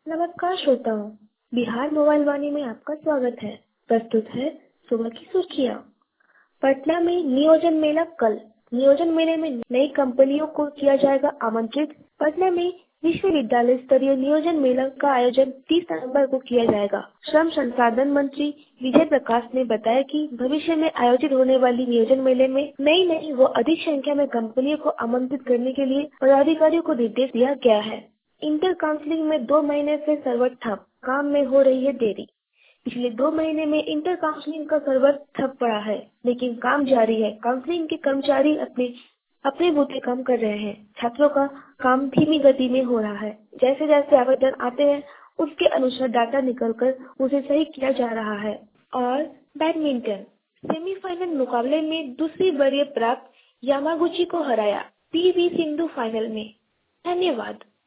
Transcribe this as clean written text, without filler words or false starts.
नमस्कार श्रोताओं, बिहार मोबाइल वाणी में आपका स्वागत है। प्रस्तुत है सुबह की सुर्खियाँ। पटना में नियोजन मेला कल। नियोजन मेले में नई कंपनियों को किया जाएगा आमंत्रित। पटना में विश्वविद्यालय स्तरीय नियोजन मेला का आयोजन 30 नवंबर को किया जाएगा। श्रम संसाधन मंत्री विजय प्रकाश ने बताया कि भविष्य में आयोजित होने वाली नियोजन मेले में नई व अधिक संख्या में कंपनियों को आमंत्रित करने के लिए पदाधिकारियों को निर्देश दिया गया है। इंटर काउंसलिंग में 2 महीने से सर्वर ठप, काम में हो रही है देरी। पिछले 2 महीने में इंटर काउंसलिंग का सर्वर ठप पड़ा है, लेकिन काम जारी है। काउंसलिंग के कर्मचारी अपने बूते काम कर रहे हैं। छात्रों का काम धीमी गति में हो रहा है। जैसे जैसे आवेदन आते हैं, उसके अनुसार डाटा निकलकर उसे सही किया जा रहा है। और बैडमिंटन सेमीफाइनल मुकाबले में दूसरी वरीय प्राप्त यामागुची को हराया। पीवी सिंधु फाइनल में। धन्यवाद।